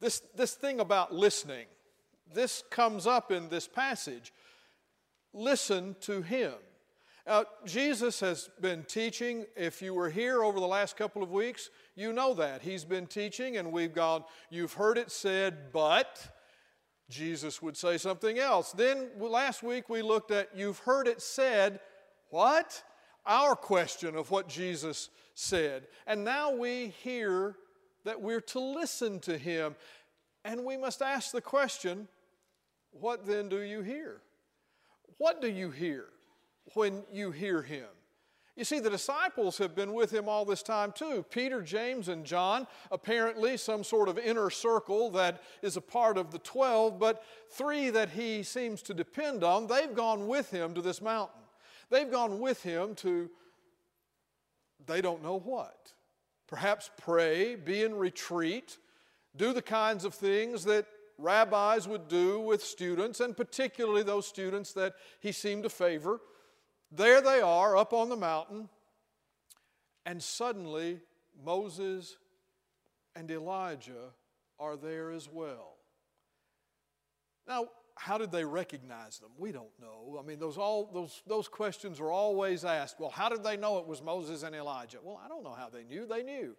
This thing about listening, this comes up in this passage. Listen to him. Now, Jesus has been teaching. If you were here over the last couple of weeks, you know that. He's been teaching, and we've gone, you've heard it said, but Jesus would say something else. Then last week we looked at, you've heard it said, what? Our question of what Jesus said. And now we hear that we're to listen to him. And we must ask the question, what then do you hear? What do you hear when you hear him? You see, the disciples have been with him all this time too. Peter, James, and John, apparently some sort of inner circle that is a part of the 12, but 3 that he seems to depend on, they've gone with him to this mountain. They've gone with him to, they don't know what. Perhaps pray, be in retreat, do the kinds of things that rabbis would do with students, and particularly those students that he seemed to favor. There they are up on the mountain, and suddenly Moses and Elijah are there as well. Now, how did they recognize them? We don't know. I mean, those questions are always asked. Well, how did they know it was Moses and Elijah? Well, I don't know how they knew. They knew.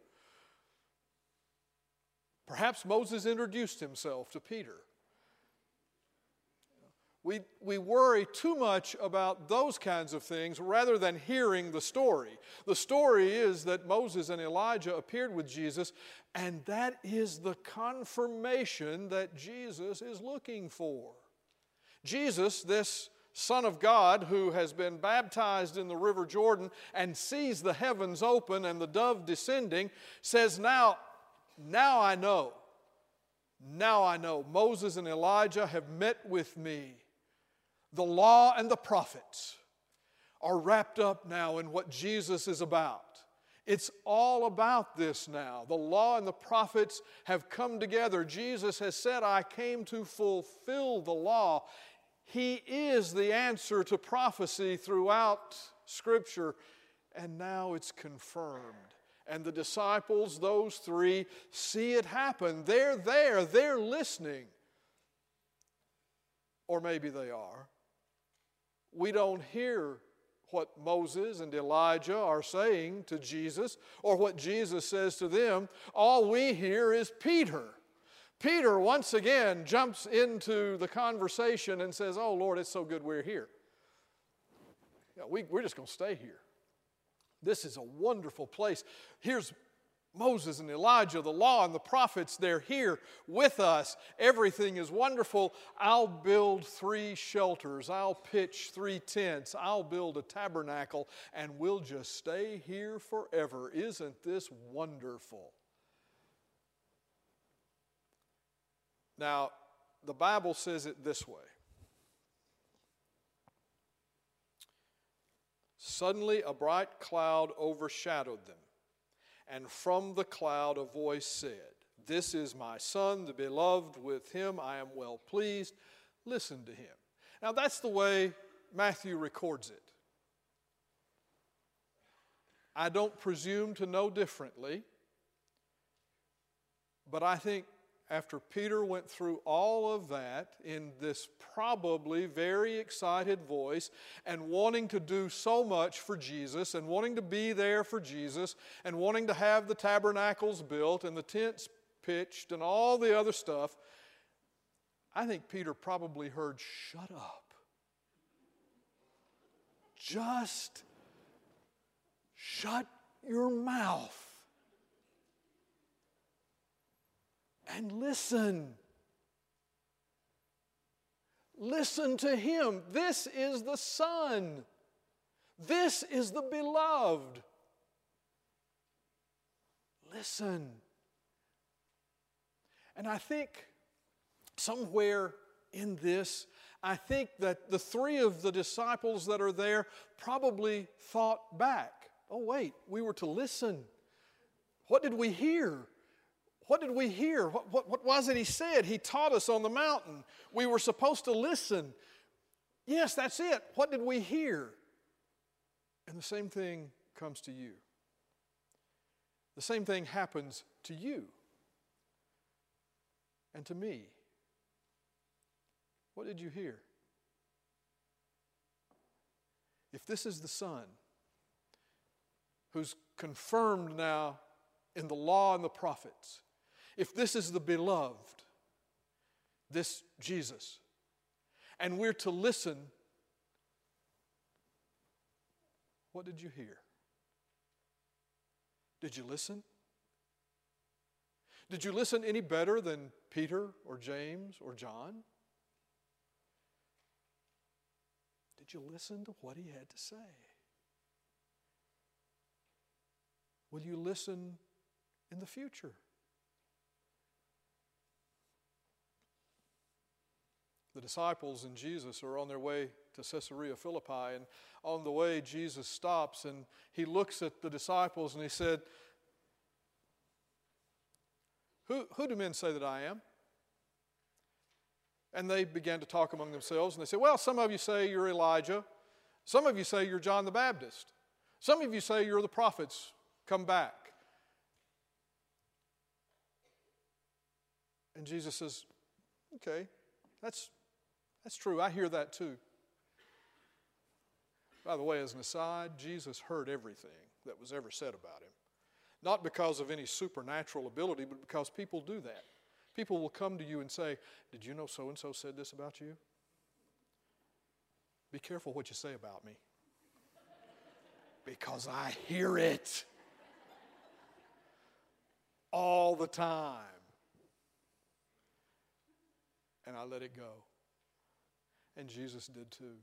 Perhaps Moses introduced himself to Peter. We worry too much about those kinds of things rather than hearing the story. The story is that Moses and Elijah appeared with Jesus, and that is the confirmation that Jesus is looking for. Jesus, this Son of God who has been baptized in the River Jordan and sees the heavens open and the dove descending, says, Now I know. Now I know. Moses and Elijah have met with me. The law and the prophets are wrapped up now in what Jesus is about. It's all about this now. The law and the prophets have come together. Jesus has said, I came to fulfill the law. He is the answer to prophecy throughout Scripture, and now it's confirmed. And the disciples, those 3, see it happen. They're there. They're listening. Or maybe they are. We don't hear what Moses and Elijah are saying to Jesus or what Jesus says to them. All we hear is Peter. Peter once again jumps into the conversation and says, oh, Lord, it's so good we're here. We're just going to stay here. This is a wonderful place. Here's Moses and Elijah, the law and the prophets, they're here with us. Everything is wonderful. I'll build 3 shelters. I'll pitch 3 tents. I'll build a tabernacle, and we'll just stay here forever. Isn't this wonderful? Now, the Bible says it this way. Suddenly a bright cloud overshadowed them. And from the cloud a voice said, This is my Son, the beloved, with him I am well pleased. Listen to him. Now that's the way Matthew records it. I don't presume to know differently, but I think after Peter went through all of that in this probably very excited voice and wanting to do so much for Jesus and wanting to be there for Jesus and wanting to have the tabernacles built and the tents pitched and all the other stuff, I think Peter probably heard, shut up. Just shut your mouth. And listen. Listen to him. This is the Son. This is the beloved. Listen. And I think somewhere in this, I think that the 3 of the disciples that are there probably thought back. Oh, wait, we were to listen. What did we hear? What did we hear? What was it he said? He taught us on the mountain. We were supposed to listen. Yes, that's it. What did we hear? And the same thing comes to you. The same thing happens to you. and to me. What did you hear? If this is the Son, who's confirmed now in the law and the prophets, if this is the beloved, this Jesus, and we're to listen, what did you hear? Did you listen? Did you listen any better than Peter or James or John? Did you listen to what he had to say? Will you listen in the future? The disciples and Jesus are on their way to Caesarea Philippi, and on the way Jesus stops and he looks at the disciples and he said, Who do men say that I am? And they began to talk among themselves, and they said, well, some of you say you're Elijah. Some of you say you're John the Baptist. Some of you say you're the prophets come back. And Jesus says, okay, that's true. I hear that too. By the way, as an aside, Jesus heard everything that was ever said about him. Not because of any supernatural ability, but because people do that. People will come to you and say, did you know so-and-so said this about you? Be careful what you say about me. Because I hear it all the time. And I let it go. And Jesus did too.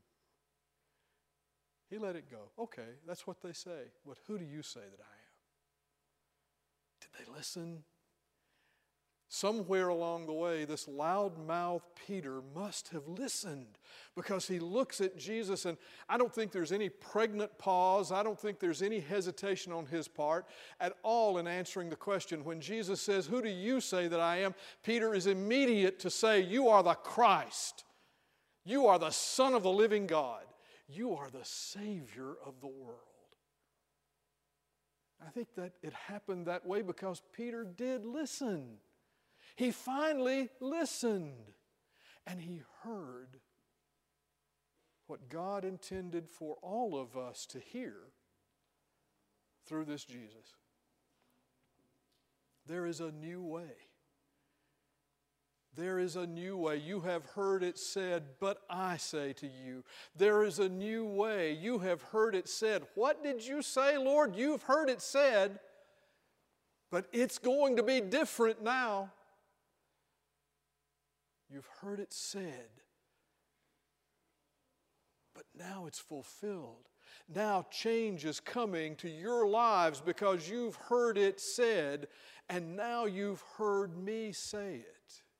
He let it go. Okay, that's what they say. But who do you say that I am? Did they listen? Somewhere along the way, this loudmouth Peter must have listened, because he looks at Jesus, and I don't think there's any pregnant pause. I don't think there's any hesitation on his part at all in answering the question. When Jesus says, who do you say that I am? Peter is immediate to say, you are the Christ. You are the Son of the living God. You are the Savior of the world. I think that it happened that way because Peter did listen. He finally listened, and he heard what God intended for all of us to hear through this Jesus. There is a new way. There is a new way. You have heard it said, but I say to you, there is a new way. You have heard it said. What did you say, Lord? You've heard it said, but it's going to be different now. You've heard it said, but now it's fulfilled. Now change is coming to your lives because you've heard it said, and now you've heard me say it.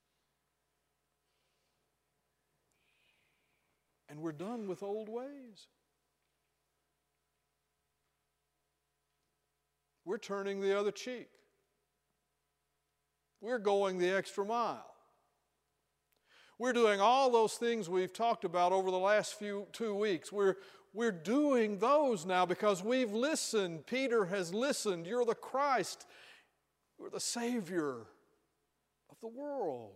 And we're done with old ways. We're turning the other cheek. We're going the extra mile. We're doing all those things we've talked about over the last 2 weeks. We're doing those now because we've listened. Peter has listened. You're the Christ. You're the Savior of the world.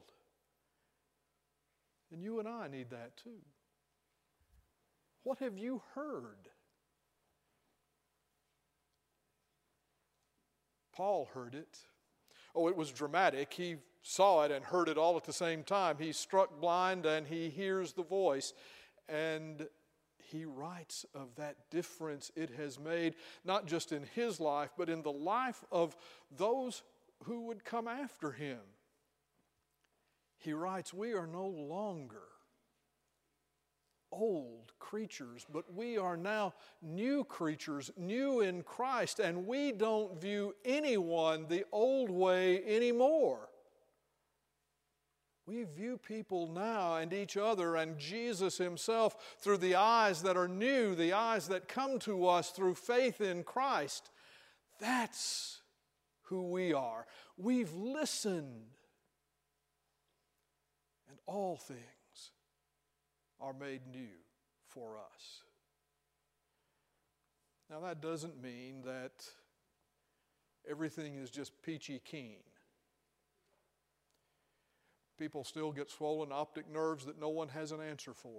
And you and I need that too. What have you heard? Paul heard it. Oh, it was dramatic. He saw it and heard it all at the same time. He's struck blind and he hears the voice. And he writes of that difference it has made, not just in his life, but in the life of those who would come after him. He writes, we are no longer old creatures, but we are now new creatures, new in Christ, and we don't view anyone the old way anymore. We view people now and each other and Jesus himself through the eyes that are new, the eyes that come to us through faith in Christ. That's who we are. We've listened, and all things are made new for us. Now that doesn't mean that everything is just peachy keen. People still get swollen optic nerves that no one has an answer for.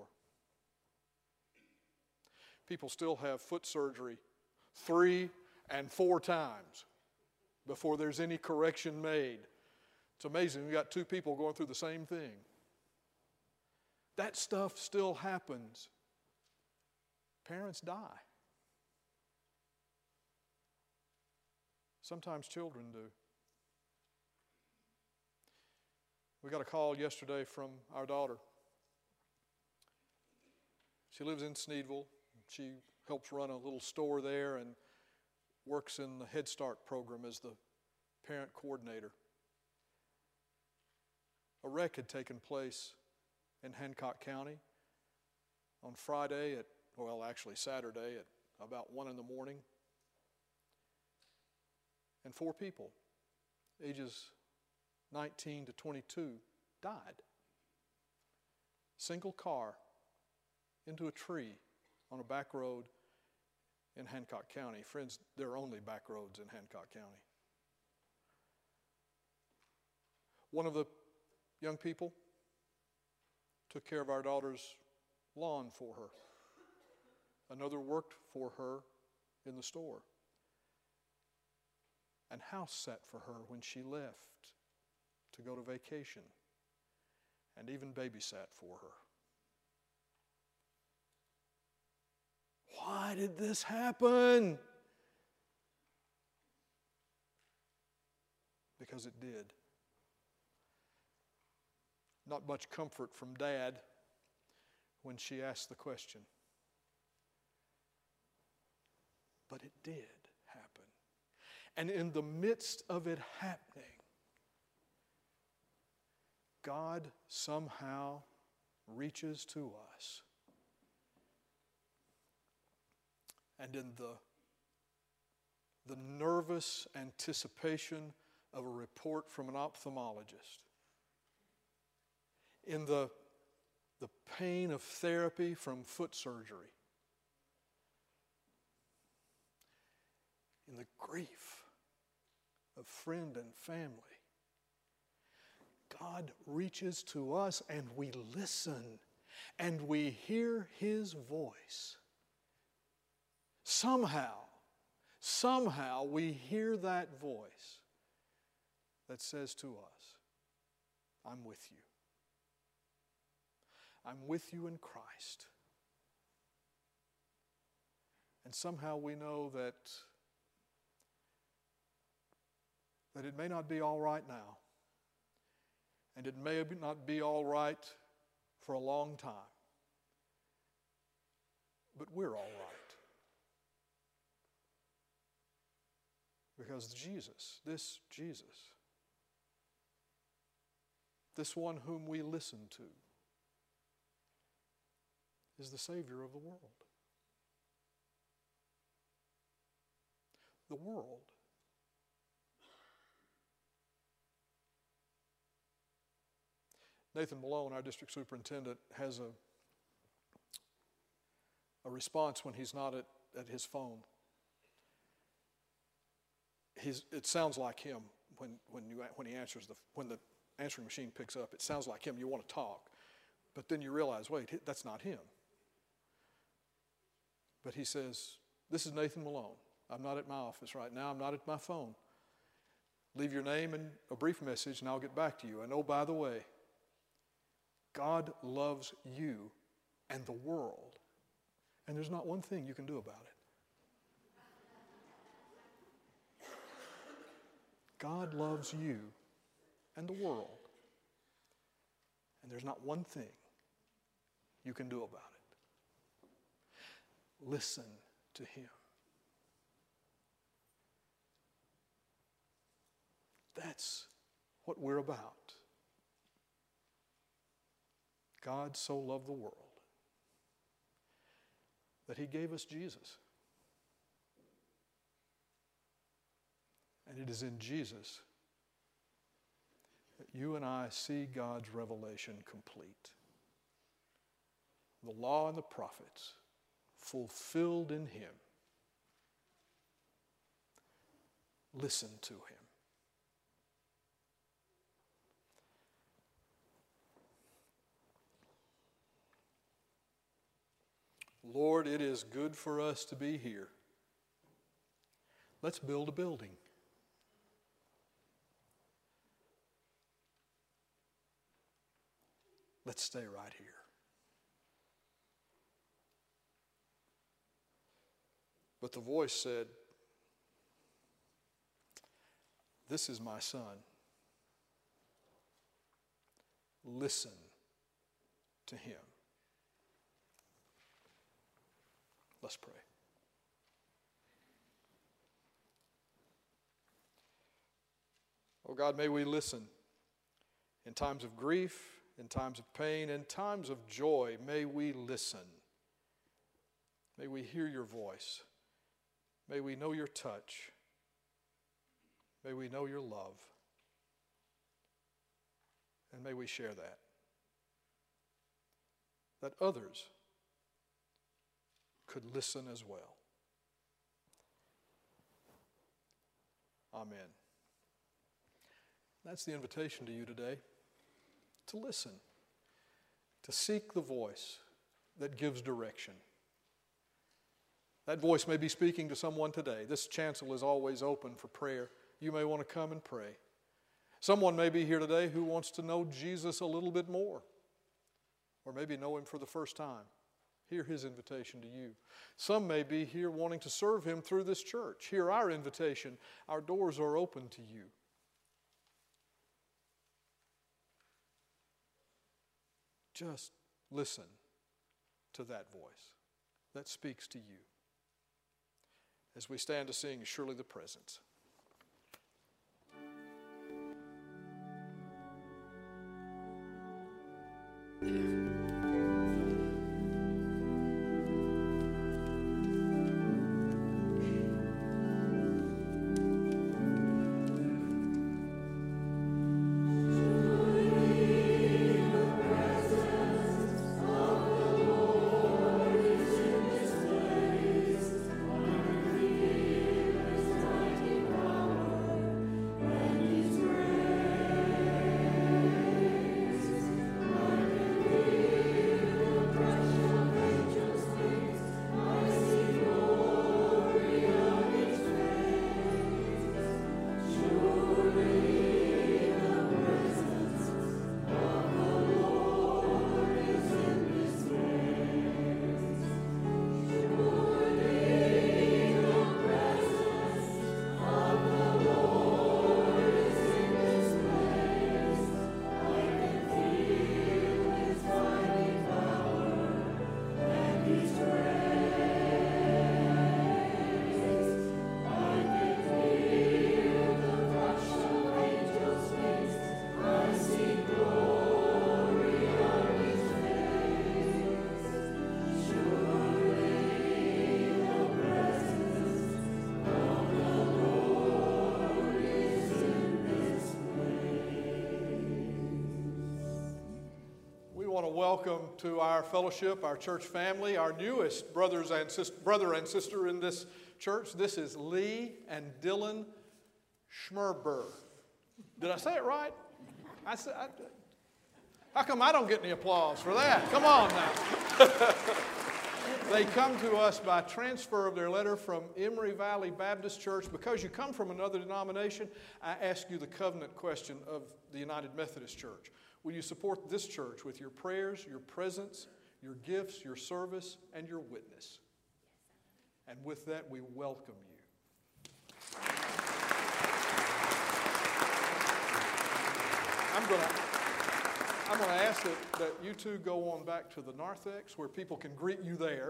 People still have foot surgery 3 and 4 times before there's any correction made. It's amazing. We've got 2 people going through the same thing. That stuff still happens. Parents die. Sometimes children do. We got a call yesterday from our daughter. She lives in Sneedville. She helps run a little store there and works in the Head Start program as the parent coordinator. A wreck had taken place in Hancock County on Friday Saturday at about 1 in the morning. And 4 people, ages 19 to 22, died. Single car into a tree on a back road in Hancock County. Friends, there are only back roads in Hancock County. One of the young people took care of our daughter's lawn for her. Another worked for her in the store. And house sat for her when she left to go to vacation. And even babysat for her. Why did this happen? Because it did. Not much comfort from Dad when she asked the question. But it did happen. And in the midst of it happening, God somehow reaches to us. And in the nervous anticipation of a report from an ophthalmologist, in the pain of therapy from foot surgery, in the grief of friend and family, God reaches to us and we listen and we hear His voice. Somehow we hear that voice that says to us, I'm with you. I'm with you in Christ. And somehow we know that it may not be all right now. And it may not be all right for a long time. But we're all right. Because this Jesus, this one whom we listen to, is the Savior of the world. The world. Nathan Malone, our district superintendent, has a response when he's not at his phone. It sounds like him when he answers when the answering machine picks up. It sounds like him. You want to talk, but then you realize, wait, that's not him. But he says, "This is Nathan Malone. I'm not at my office right now. I'm not at my phone. Leave your name and a brief message, and I'll get back to you. And oh, by the way, God loves you and the world, and there's not one thing you can do about it." God loves you and the world, and there's not one thing you can do about it. Listen to Him. That's what we're about. God so loved the world that He gave us Jesus. And it is in Jesus that you and I see God's revelation complete. The law and the prophets fulfilled in Him. Listen to Him. Lord, it is good for us to be here. Let's build a building. Let's stay right here. But the voice said, this is my son. Listen to him. Let's pray. Oh God, may we listen in times of grief, in times of pain, in times of joy. May we listen. May we hear your voice. May we know your touch. May we know your love. And may we share that others could listen as well. Amen. That's the invitation to you today, to listen, to seek the voice that gives direction. That voice may be speaking to someone today. This chancel is always open for prayer. You may want to come and pray. Someone may be here today who wants to know Jesus a little bit more, or maybe know him for the first time. Hear his invitation to you. Some may be here wanting to serve him through this church. Hear our invitation. Our doors are open to you. Just listen to that voice that speaks to you as we stand to sing Surely the Presence. Welcome to our fellowship, our church family, our newest brother and sister in this church. This is Lee and Dylan Schmerber. Did I say it right? How come I don't get any applause for that? Come on now. They come to us by transfer of their letter from Emory Valley Baptist Church. Because you come from another denomination, I ask you the covenant question of the United Methodist Church. Will you support this church with your prayers, your presence, your gifts, your service, and your witness? And with that, we welcome you. I'm going to ask that you two go on back to the narthex where people can greet you there.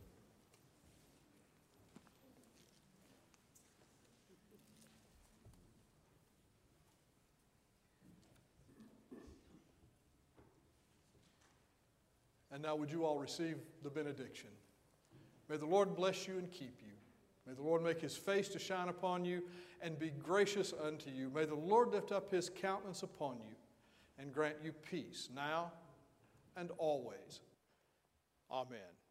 And now would you all receive the benediction. May the Lord bless you and keep you. May the Lord make his face to shine upon you and be gracious unto you. May the Lord lift up his countenance upon you and grant you peace now and always. Amen.